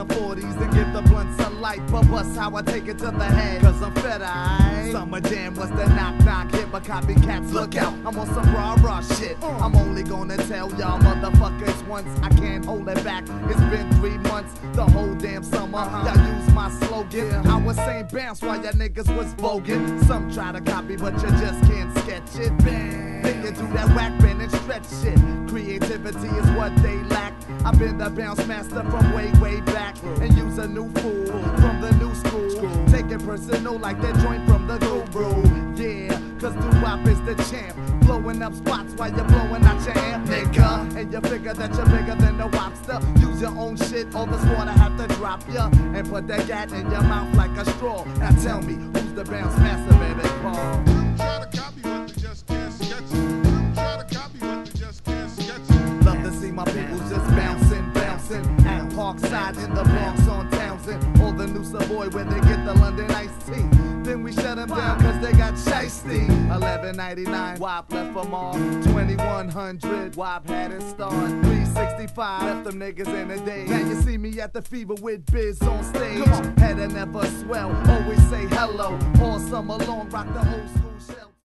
the 40s and give the blunts a light. But bust how I take it to the head, cause I'm fed, aight. Summer Jam was the knock-knock hit, but copycats look out. I'm on some rah-rah shit. I'm only gonna tell y'all motherfuckers once. I can't hold it back. It's been 3 months, the whole damn summer. Y'all use my slogan. I was saying bounce while y'all niggas was voguing. Some try to copy, but you just can't sketch it. Then you do that whack bend and stretch shit. Creativity is what they lack. I've been the bounce master from way, way back. And use a new fool from the new school. Take it personal like that joint from the guru. Yeah, cause doo-wop is the champ. Blowing up spots while you're blowing out your amp, nigga. And you figure that you're bigger than the wobster. Use your own shit, all this water have to drop ya. And put that gat in your mouth like a straw. Now tell me, who's the bounce master, baby? Paul. Try to copy what you just can't sketch it. Try to copy what you just can't sketch it. Love to see my people just bouncing, bouncing. At Parkside in the Bronx on Townsend. Or the new Savoy where they get the London iced tea. Then we shut them down cause they got shiesty. 1199, WAP left from off. 2100, WAP had it start. 365, left them niggas in the day. Now you see me at the Fever with Biz on stage. Head and never swell, always say hello. All summer long, rock the old school shell.